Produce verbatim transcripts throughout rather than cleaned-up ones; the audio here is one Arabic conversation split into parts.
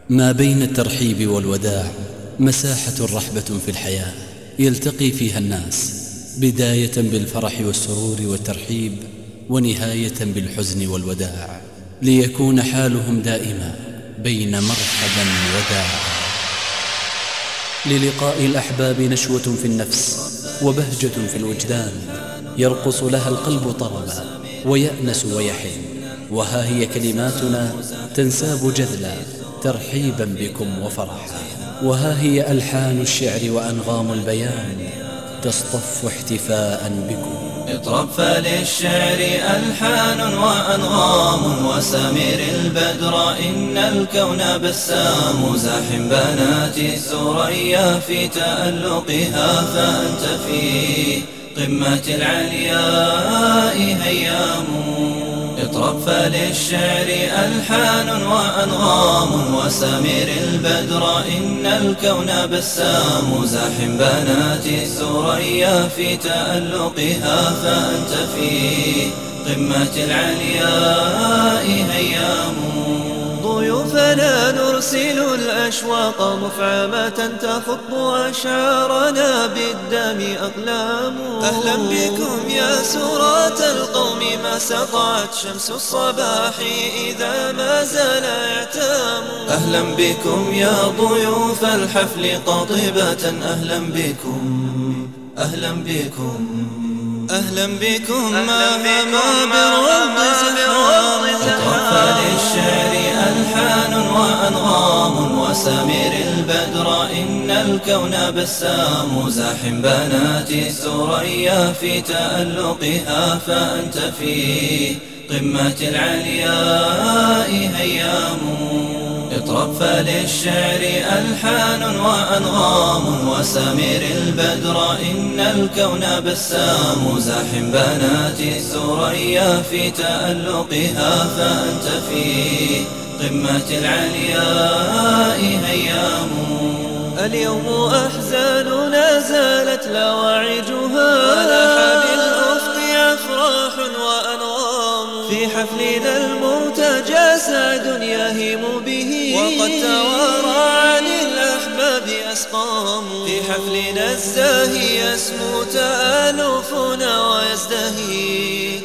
ما بين الترحيب والوداع مساحة رحبة في الحياة يلتقي فيها الناس، بداية بالفرح والسرور والترحيب، ونهاية بالحزن والوداع، ليكون حالهم دائما بين مرحبا وداعا. للقاء الأحباب نشوة في النفس وبهجة في الوجدان، يرقص لها القلب طربا ويأنس ويحن. وها هي كلماتنا تنساب جذلا ترحيبا بكم وفرحا، وها هي ألحان الشعر وأنغام البيان تصطف احتفاء بكم. اطرب فللشعر ألحان وأنغام، وسمير البدر إن الكون بسام. زاحم بنات الثريا في تألقها، فأنت في قمة العلياء هيام. اطرب فللشعر ألحان وأنغام، وسمير البدر إن الكون بسام. زاحم بنات الثريا في تألقها، فأنت في قمة العلياء هيام. ضيوفنا نرسل الأشواق مفعمة، تخط أشعارنا بالدم أقلام. أهلا بكم يا سرات القوم، ما سطعت شمس الصباح إذا ما زال يعتام. أهلا بكم يا ضيوف الحفل قاطبة، أهلا بكم أهلا بكم أهلا بكم ما ما بالرب زحام. اطرب للشعر ألحان وأنغام، وسمير البدر إن الكون بسام. زاحم بنات الثريا في تألقها، فأنت في قمة العلياء هيام. اطرب فللشعر ألحان وأنغام، وسمير البدر إن الكون بسام. زاحم بنات الثريا في تألقها، فأنت في قمة العلياء هيام. اليوم أحزاننا زالت لواعجها، لاح بالأفق أفراح وأنغام. في حفلنا المرتجى سعد يهيم به، وقد توارى عن الأحباب أسقام. في حفلنا الزاهي يسمو تآلفنا، ويزدهي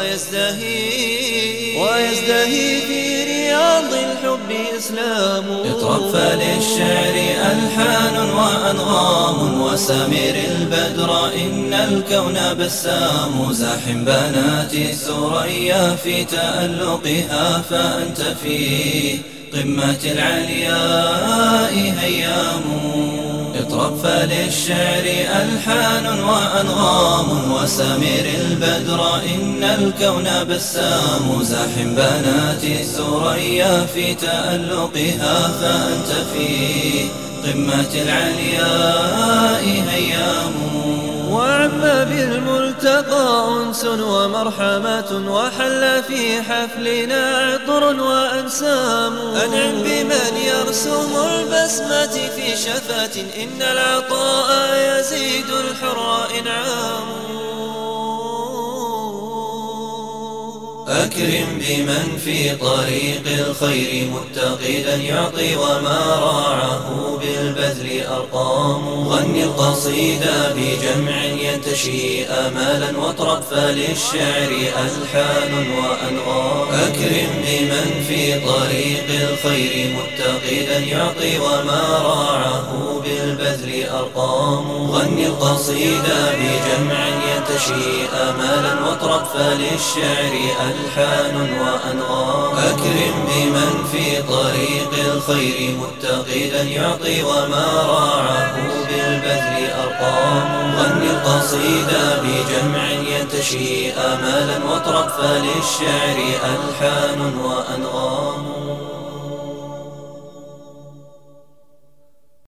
ويزدهي ويزدهي في رياض الحب إسلام. اطرب فللشعر ألحان وأنغام، وسمير البدر إن الكون بسام. زاحم بنات الثريا في تألقها، فأنت في قمة العلياء هيام. اطرب فللشعر ألحان وأنغام، وسمير البدر إن الكون بسام. زاحم بنات الثريا في تألقها، فأنت في قمة العلياء هيام. وعم بالملتقى أنس ومرحمة، وحل في حفلنا عطر وأنسام. أنعم بمن يرسم البسمة في شفاة، إن العطاء يزيد الحر إنعام. أكرم بمن في طريق الخير متقدا يعطي، وما راعه بالبذل أرقام. غني القصيدة بجمع ينتشي آمالا، واطرب فللشعر ألحان وأنغام. أكرم بمن في طريق الخير متقدا يعطي، وما راعه بالبذل أرقام. غني القصيدة بجمع ينتشي آمالا، واطرب فللشعر ألحان وأنغام. أكرم بمن في طريق الخير متقدا يعطي، وما راعه بالبذل أرقام. غني القصيدة بجمع ينتشي آمالا، واطرب فللشعر ألحان وأنغام.